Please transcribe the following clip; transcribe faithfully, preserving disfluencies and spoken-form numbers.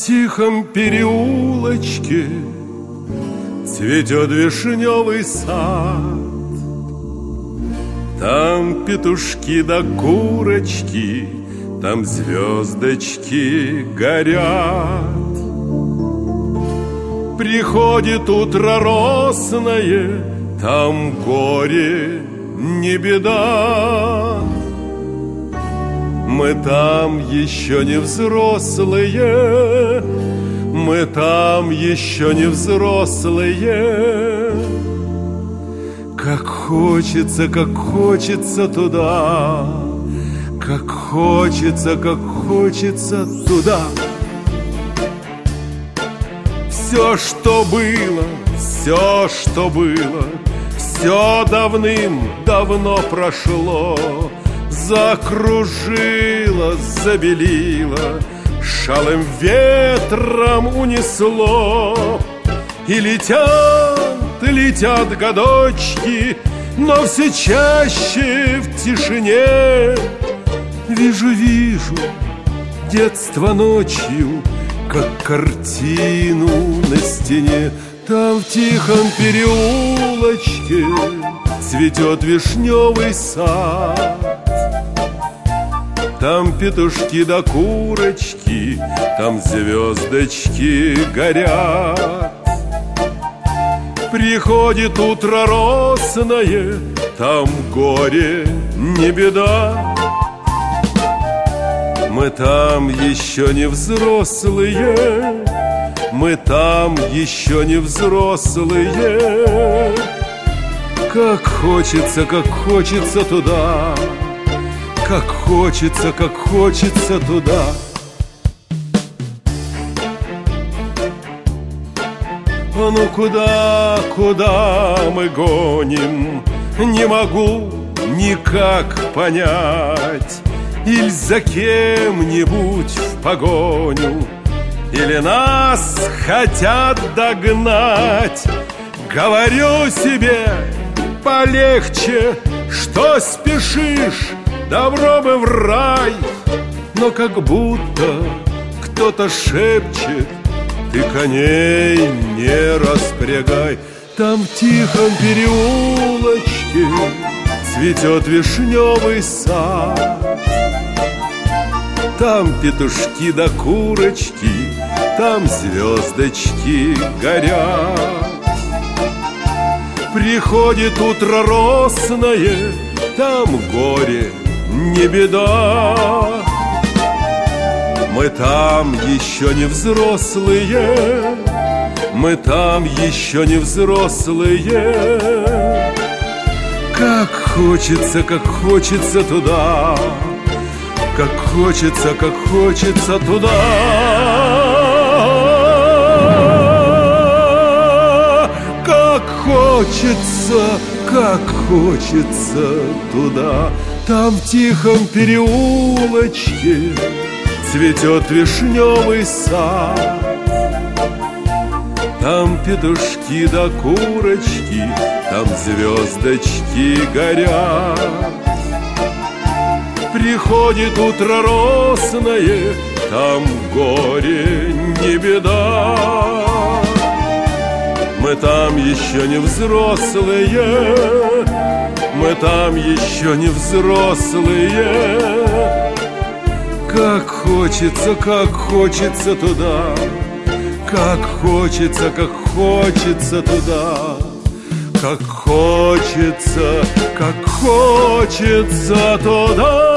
тихом переулочке цветет вишневый сад. Там петушки да курочки, там звездочки горят. Приходит утро росное, там горе не беда. Мы там еще не взрослые, мы там еще не взрослые. Как хочется, как хочется туда, как хочется, как хочется туда. Все, что было, все, что было, все давным-давно прошло. Закружило, забелило, шалым ветром унесло. И летят, летят годочки, но все чаще в тишине вижу, вижу детство ночью, как картину на стене. Там в тихом переулочке цветет вишневый сад. Там петушки да курочки, там звездочки горят. Приходит утро росное, там горе не беда. Мы там еще не взрослые, мы там еще не взрослые. Как хочется, как хочется туда, как хочется, как хочется туда. А ну куда, куда мы гоним, не могу никак понять. Иль за кем-нибудь в погоню, или нас хотят догнать. Говорю себе полегче, что спешишь, добро бы в рай. Но как будто кто-то шепчет: ты коней не распрягай. Там в тихом переулочке цветет вишневый сад. Там петушки да курочки, там звездочки горят. Приходит утро росное, там горе не беда. Мы там еще не взрослые, мы там еще не взрослые. Как хочется, как хочется туда, как хочется, как хочется туда. Как хочется, как хочется туда. Там в тихом переулочке цветет вишневый сад. Там петушки да курочки, там звездочки горят. Приходит утро росное, там горе не беда. Мы там еще не взрослые, мы там еще не взрослые. Как хочется, как хочется туда, как хочется, как хочется туда. Как хочется, как хочется туда.